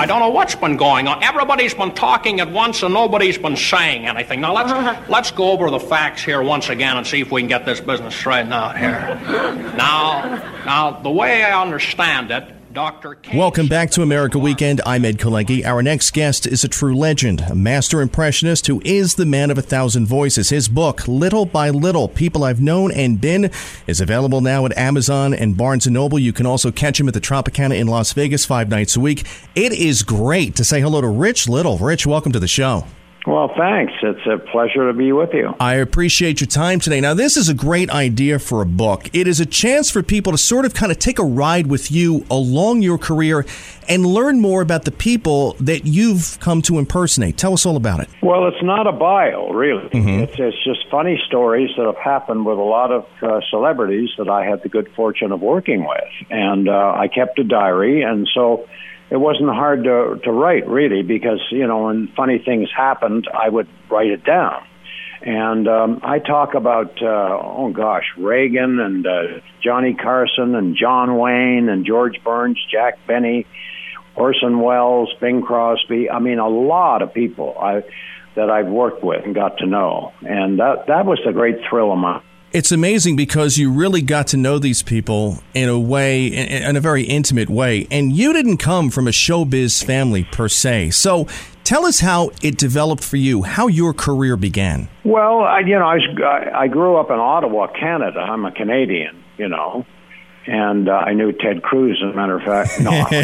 don't know what's been going on. Everybody's been talking at once and nobody's been saying anything. Now, let's go over the facts here once again and see if we can get this business straightened out here. Now, the way I understand it, Dr. King... Welcome back to America Weekend. I'm Ed Kalenki. Our next guest is a true legend, a master impressionist who is the man of 1,000 voices. His book, Little by Little, People I've Known and Been, is available now at Amazon and Barnes & Noble. You can also catch him at the Tropicana in Las Vegas 5 nights a week. It is great to say hello to Rich Little. Rich, welcome to the show. Well, thanks. It's a pleasure to be with you. I appreciate your time today. Now, this is a great idea for a book. It is a chance for people to sort of kind of take a ride with you along your career and learn more about the people that you've come to impersonate. Tell us all about it. Well, it's not a bio, really. Mm-hmm. It's just funny stories that have happened with a lot of celebrities that I had the good fortune of working with. And I kept a diary, and so... it wasn't hard to write, really, because, you know, when funny things happened, I would write it down. And I talk about, Reagan and Johnny Carson and John Wayne and George Burns, Jack Benny, Orson Welles, Bing Crosby. I mean, a lot of people that I've worked with and got to know. And that was the great thrill of mine. It's amazing because you really got to know these people in a way, in a very intimate way, and you didn't come from a showbiz family per se. So tell us how it developed for you, how your career began. Well, I grew up in Ottawa, Canada. I'm a Canadian, you know, and I knew Ted Cruz, as a matter of fact.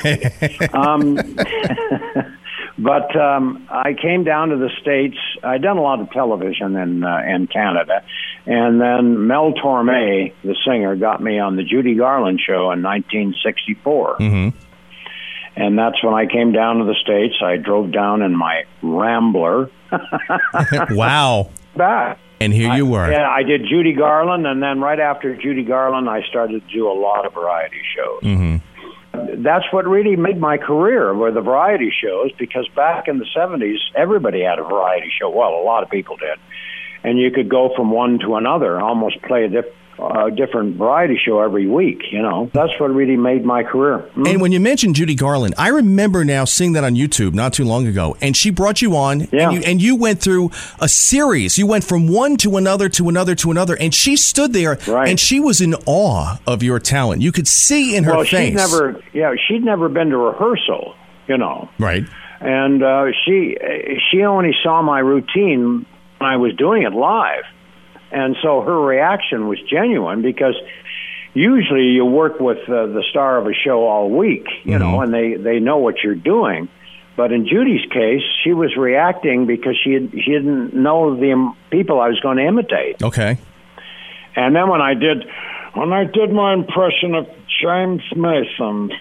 No, But I came down to the States. I'd done a lot of television in Canada. And then Mel Torme, the singer, got me on the Judy Garland show in 1964. Mm-hmm. And that's when I came down to the States. I drove down in my Rambler. Wow. Back. And here you were. Yeah, I did Judy Garland, and then right after Judy Garland, I started to do a lot of variety shows. Mm-hmm. That's what really made my career, were the variety shows, because back in the 70s, everybody had a variety show. Well, a lot of people did. And you could go from one to another, almost play a different variety show every week, you know. That's what really made my career. Mm-hmm. And when you mentioned Judy Garland, I remember now seeing that on YouTube not too long ago, and she brought you on, and you went through a series. You went from one to another to another to another, and she stood there, and she was in awe of your talent. You could see in her face. She'd never been to rehearsal, you know. Right. And she only saw my routine when I was doing it live. And so her reaction was genuine, because usually you work with the star of a show all week, you know, and they know what you're doing. But in Judy's case, she was reacting because she didn't know the people I was going to imitate. Okay. And then when I did my impression of James Mason,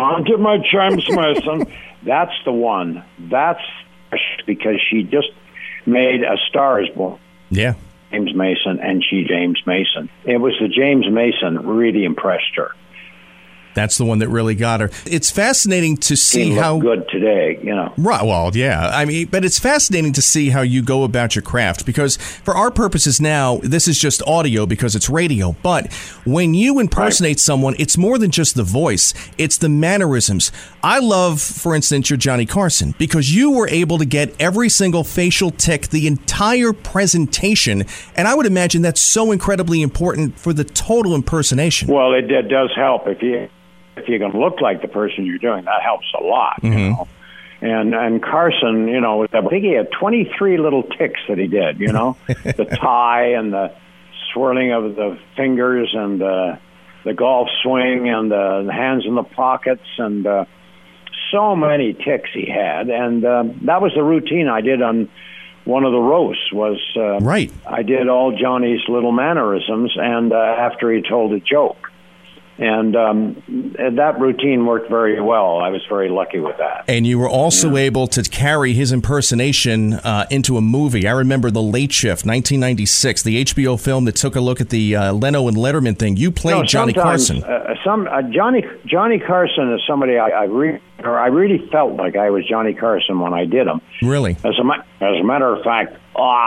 that's the one. That's because she just made A Star Is Born. Yeah. James Mason, and she James Mason. It was the James Mason really impressed her. That's the one that really got her. It's fascinating to see how good today, you know. Right. Well, yeah. I mean, but it's fascinating to see how you go about your craft, because for our purposes now, this is just audio because it's radio. But when you impersonate someone, it's more than just the voice. It's the mannerisms. I love, for instance, your Johnny Carson, because you were able to get every single facial tic, the entire presentation. And I would imagine that's so incredibly important for the total impersonation. Well, it does help. If you're going to look like the person you're doing, that helps a lot, you know. And Carson, you know, I think he had 23 little tics that he did, you know, the tie and the swirling of the fingers and the golf swing and the hands in the pockets, and so many tics he had. And that was the routine I did on one of the roasts. I did all Johnny's little mannerisms, and after he told a joke. And that routine worked very well. I was very lucky with that. And you were also able to carry his impersonation into a movie. I remember The Late Shift, 1996, the HBO film that took a look at the Leno and Letterman thing. You played Johnny Carson. Johnny Carson is somebody I really felt like I was Johnny Carson when I did him. Really? As a matter of fact,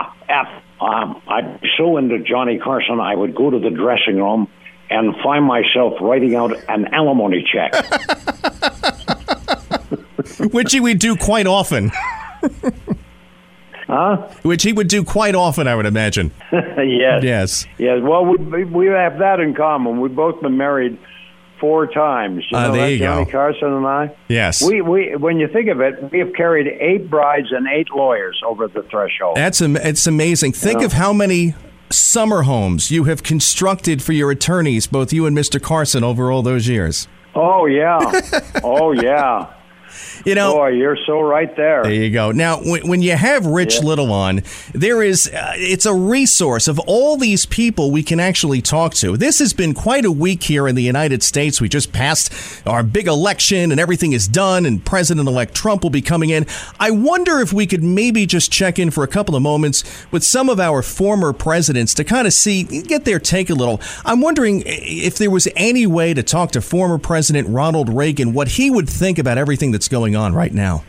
I'm so into Johnny Carson, I would go to the dressing room and find myself writing out an alimony check. Which he would do quite often. Huh? Which he would do quite often, I would imagine. Yes. Yes. Yes. Well, we have that in common. We've both been married 4 times. You know there that, you Johnny go. Carson and I? Yes. We when you think of it, we have carried 8 brides and 8 lawyers over the threshold. It's amazing. Think of how many summer homes you have constructed for your attorneys, both you and Mr. Carson, over all those years. Oh, yeah. Oh, yeah. You know, boy, you're so right there. There you go. Now, when you have Rich Little on, there is it's a resource of all these people we can actually talk to. This has been quite a week here in the United States. We just passed our big election and everything is done, and President-elect Trump will be coming in. I wonder if we could maybe just check in for a couple of moments with some of our former presidents to kind of get their take a little. I'm wondering if there was any way to talk to former President Ronald Reagan, what he would think about everything that's going on right now.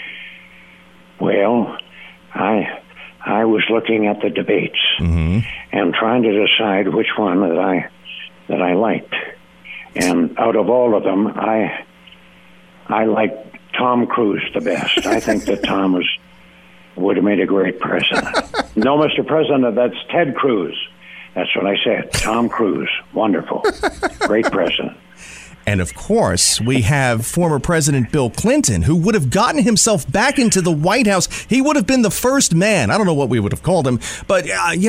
Well, I was looking at the debates and trying to decide which one that I liked, and out of all of them, I liked Tom Cruise the best. I think that Tom would have made a great president. No, Mr. President, that's Ted Cruz. That's what I said. Tom Cruise, wonderful, great president. And, of course, we have former President Bill Clinton, who would have gotten himself back into the White House. He would have been the first man. I don't know what we would have called him. But, I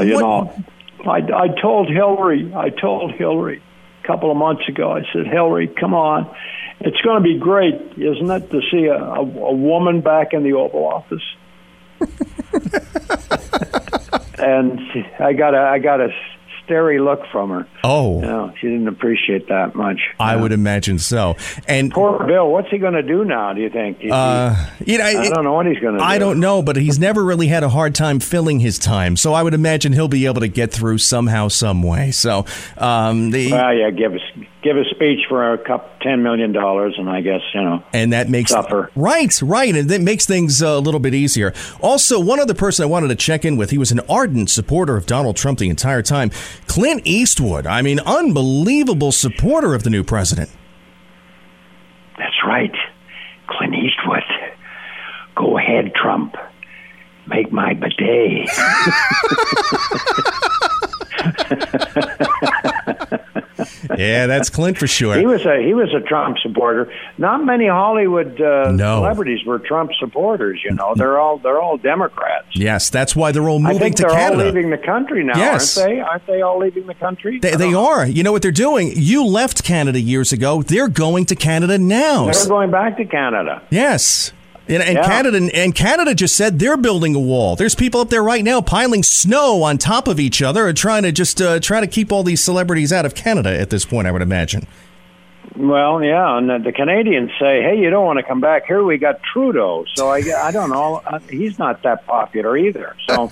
told Hillary a couple of months ago, I said, Hillary, come on. It's going to be great, isn't it, to see a woman back in the Oval Office? And I got a stary look from her. Oh. No, she didn't appreciate that much. I would imagine so. And poor Bill, what's he going to do now, do you think? I don't know what he's going to do. I don't know, but he's never really had a hard time filling his time. So I would imagine he'll be able to get through somehow, some way. So, give a speech for $10 million, and I guess, and that makes suffer. Right, and that makes things a little bit easier. Also, one other person I wanted to check in with, he was an ardent supporter of Donald Trump the entire time. Clint Eastwood, I mean, unbelievable supporter of the new president. That's right. Clint Eastwood. Go ahead, Trump. Make my bidet. Yeah, that's Clint for sure. He was a Trump supporter. Not many Hollywood celebrities were Trump supporters. They're all Democrats. Yes, that's why they're all moving I think to they're Canada. all leaving the country now, yes. Aren't they? Aren't they all leaving the country? They are. You know what they're doing? You left Canada years ago. They're going to Canada now. They're going back to Canada. Yes. And Canada just said they're building a wall. There's people up there right now piling snow on top of each other and trying to keep all these celebrities out of Canada at this point, I would imagine. Well, yeah, and the Canadians say, hey, you don't want to come back here. We got Trudeau. So I don't know. He's not that popular either. So,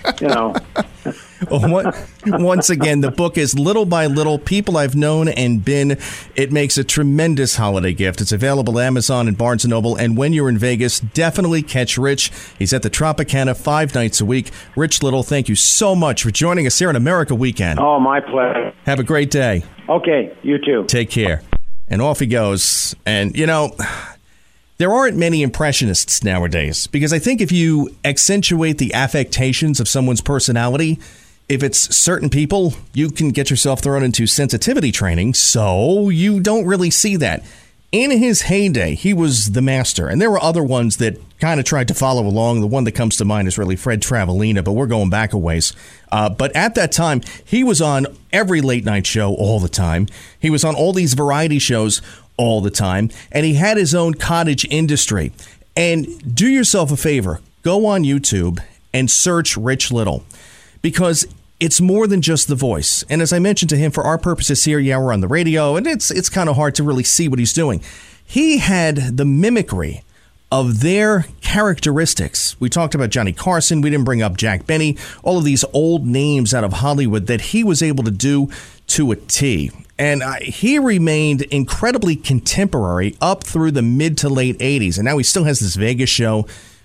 Once again, the book is Little by Little, People I've Known and Been. It makes a tremendous holiday gift. It's available at Amazon and Barnes & Noble. And when you're in Vegas, definitely catch Rich. He's at the Tropicana 5 nights a week. Rich Little, thank you so much for joining us here on America Weekend. Oh, my pleasure. Have a great day. Okay, you too. Take care. And off he goes. And, there aren't many impressionists nowadays, because I think if you accentuate the affectations of someone's personality, if it's certain people, you can get yourself thrown into sensitivity training, so you don't really see that. In his heyday, he was the master, and there were other ones that kind of tried to follow along. The one that comes to mind is really Fred Travalena, but we're going back a ways. But at that time, he was on every late night show all the time. He was on all these variety shows all the time, and he had his own cottage industry. And do yourself a favor, go on YouTube and search Rich Little, because it's more than just the voice. And as I mentioned to him, for our purposes here, we're on the radio, and it's kind of hard to really see what he's doing. He had the mimicry of their characteristics. We talked about Johnny Carson. We didn't bring up Jack Benny. All of these old names out of Hollywood that he was able to do to a T. And he remained incredibly contemporary up through the mid to late 80s. And now he still has this Vegas show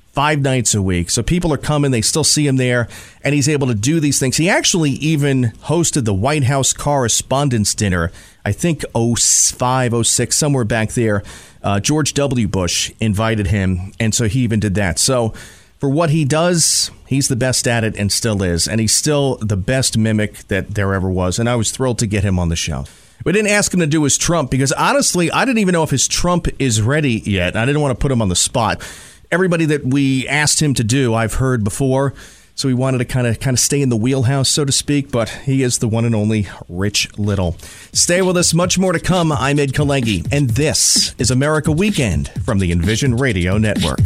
5 nights a week. So people are coming, they still see him there, and he's able to do these things. He actually even hosted the White House Correspondents' Dinner, I think 05, 06, somewhere back there. George W. Bush invited him, and so he even did that. So for what he does, he's the best at it and still is. And he's still the best mimic that there ever was. And I was thrilled to get him on the show. We didn't ask him to do his Trump because, honestly, I didn't even know if his Trump is ready yet. I didn't want to put him on the spot. Everybody that we asked him to do, I've heard before. So we wanted to kind of stay in the wheelhouse, so to speak. But he is the one and only Rich Little. Stay with us. Much more to come. I'm Ed Kalengi. And this is America Weekend from the Envision Radio Network.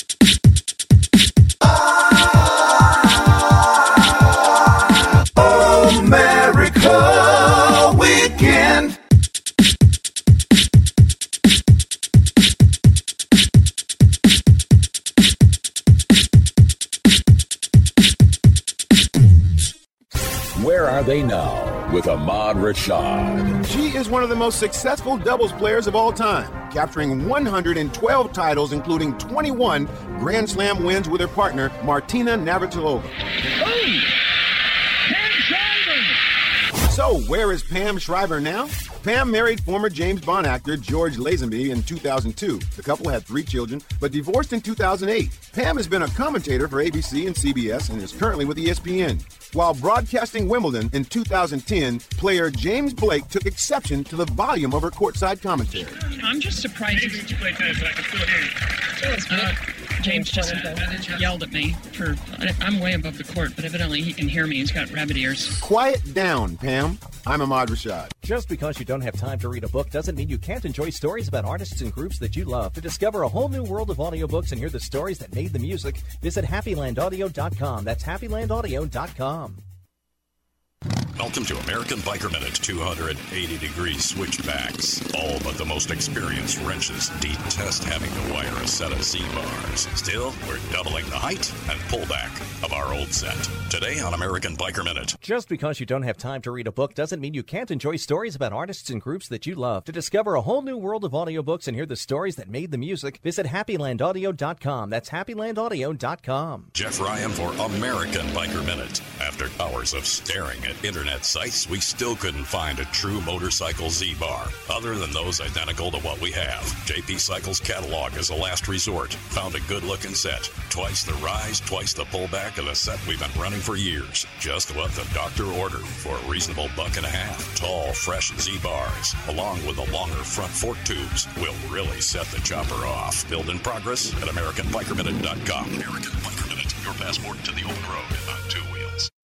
America Weekend. Where are they now with Ahmad Rashad? She is one of the most successful doubles players of all time, capturing 112 titles, including 21 Grand Slam wins with her partner, Martina Navratilova. So, where is Pam Shriver now? Pam married former James Bond actor George Lazenby in 2002. The couple had 3 children, but divorced in 2008. Pam has been a commentator for ABC and CBS and is currently with ESPN. While broadcasting Wimbledon in 2010, player James Blake took exception to the volume of her courtside commentary. I'm just surprised. James just yelled at me for. I'm way above the court, but evidently he can hear me. He's got rabbit ears. Quiet down, Pam. I'm Ahmad Rashad. Just because you don't have time to read a book doesn't mean you can't enjoy stories about artists and groups that you love. To discover a whole new world of audiobooks and hear the stories that made the music, visit HappyLandAudio.com. That's HappyLandAudio.com. Welcome to American Biker Minute. 280-degree switchbacks. All but the most experienced wrenches detest having to wire a set of Z-bars. Still, we're doubling the height and pullback of our old set. Today on American Biker Minute. Just because you don't have time to read a book doesn't mean you can't enjoy stories about artists and groups that you love. To discover a whole new world of audiobooks and hear the stories that made the music, visit HappyLandAudio.com. That's HappyLandAudio.com. Jeff Ryan for American Biker Minute. After hours of staring at internet sites, we still couldn't find a true motorcycle Z-bar, other than those identical to what we have. JP Cycles catalog is a last resort. Found a good-looking set. Twice the rise, twice the pullback of the set we've been running for years. Just what the doctor ordered for a reasonable $1.50. Tall, fresh Z-bars, along with the longer front fork tubes, will really set the chopper off. Build in progress at AmericanBikerMinute.com. American Biker Minute, your passport to the open road on 2 wheels.